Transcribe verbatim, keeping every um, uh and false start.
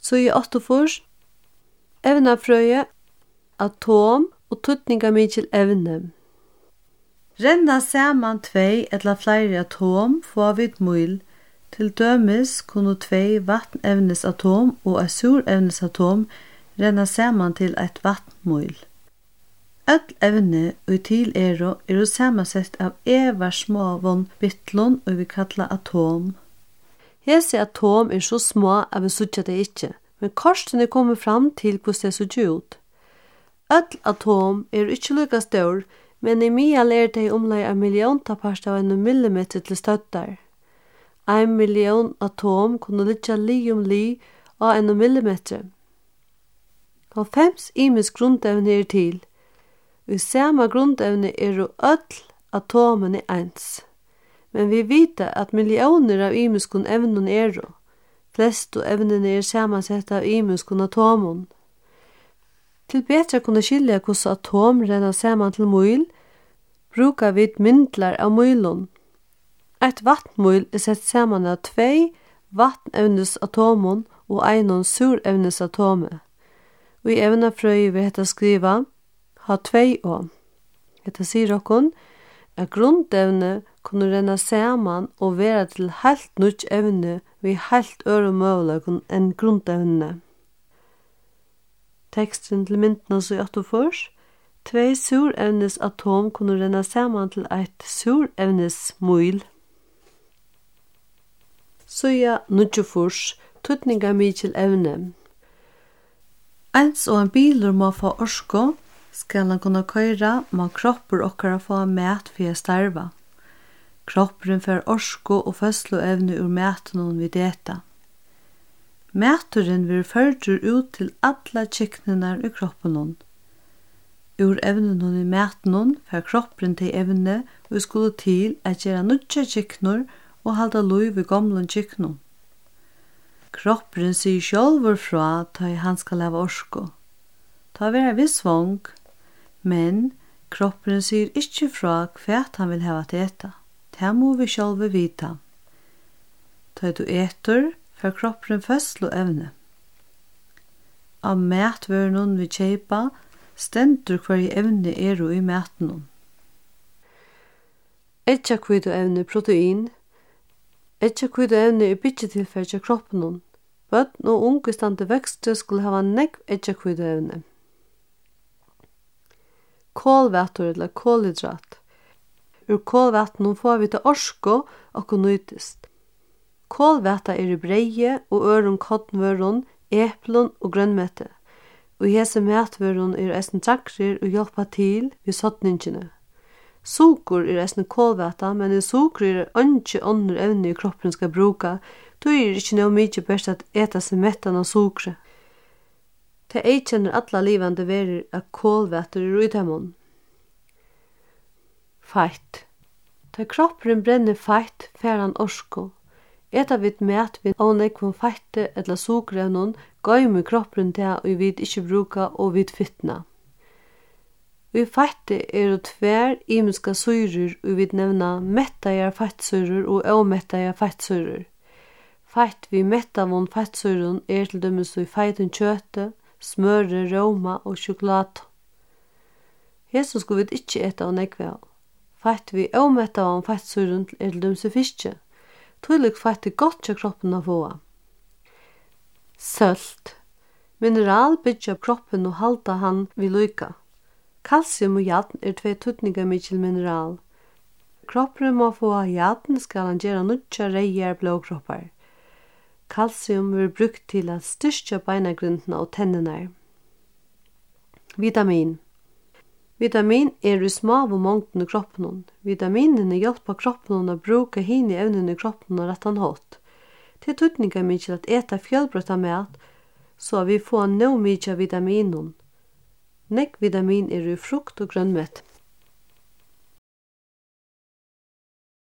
Så i åttofors, evnafrøye, atom og tutningamikil evne. Renna saman tvei eller flere atom få vid mul. Til dømes kunne tvei vatnevnesatom og et surevnesatom renna saman til et vatnmul. Öll evne og til ero er samansett av evar små von bittlon og vi kalla atom. Hese atom er så små at vi sutja det ikkje, men korsten er kommet fram til hvordan det sutja ut. Öll atom er ikkje lukka stor, men i mia ler det omlai en millionta part av en millimeter til støttar. Ein million atom kunne litja li om li av en millimeter. Halvfems imes grundevne er til. I samme grundevne er jo öll atomene eins. Men vi vet at millioner av imiskun evnen er jo. Flest av evnene er samansett av imiskun atomon. Til betre kunne skilja hvordan atom renner saman til mul, brukar vi myndlar av mulon. Et vatnmul er sett saman av tvei vatnevnesatomon og einon surevnesatome. Og i evnafrøy vil hetta skriva ha tvei å. Hetta sier okkon at grundevne kunne renna saman og vera til helt nudj evne vi helt øre møvlegon enn grundevne. Teksten til myndene så i åttofors. Tvei surevnesatom kunne renna saman til eit surevnesmul. Søya nudjufors, tutningamikil evne. Eins og en biler må få orsko, skal han kunne køyra, må kroppur okkara få mat for å starva. Kropperen får orsko og fødsloevne ur maten vi deta. Maturen vil førtur ut til alla kiknenar i kroppen. Ur evnen i maten får kropperen til evne og skulle til at gjøre nutja kiknor og halda luiv i gamlen kiknor. Kropperen sier sjálfur fra ta han skal leva orsko. Ta vera viss vong, men kropperen sier ikkje fra hva han vil heva til eta. Det må vi sjálfur vita. Ta du etur, får kropperen fødsloevne. Av matvørnun vi kjeipa, stendur hver evne er i maten. Etjakvidoevne protein. Etjakvidoevne er bytjetilfell til kroppen. Bøtten og unge stande vekster skulle hava nekv etjakvidoevne. Kålvætur eller kålhydrat. Ur kålvætnen får vi til orsko og kunnytist. Kålvæta er i breie og øron kottnvøron, eplon og grønmette. Og i hese matvøron er eisen trakrir og hjelpa til ved sottningene. Sukur er eisen kålvæta, men i sukur er ønske ånder evne i kroppen skal bruka, då er ikkje noe mykje best at eta seg mettan av sukre. Det eikjenner alla livande verir at kålvæter er utemon. Feit. Da kroppen brenner feit, fer han orsko. Eta vid mat vid ånekvom feite eller sukrevnon, gøymer kroppen til og vi ikkje bruka og vid fytna. Vi feite er og tver imiska syrer og vi nevna mettajar feitsyrer og åmettajar feitsyrer. Feit vi mettavon feitsyren er til dømes i feiten kjøte, smøre, roma og sjokolade. Jesus skulle vi ikkje eta og nekve. Feit vi åmettavon feitsyren er til dømes i fiske. Tydelig feit er godt til kroppen å få. Sølt. Mineral byggja kroppen og halda han vi lyka. Kalsium og jadn er tvei tutninga mykje mineral. Kroppen må få jadn skal han gjøre nutja reier blåkroppar. Kalsium vil brukt til at styrkja beinagrindene og tennene. Vitamin. Vitamin er i små av mångden i kroppen. Vitaminene hjelper kroppen å bruke hine evnene i kroppen og rettan hått. Det er tutninga mykje at eta fjellbrøtta mat, så vi får nå mykje vitaminen. Nekk vitamin er i frukt og grønnmett.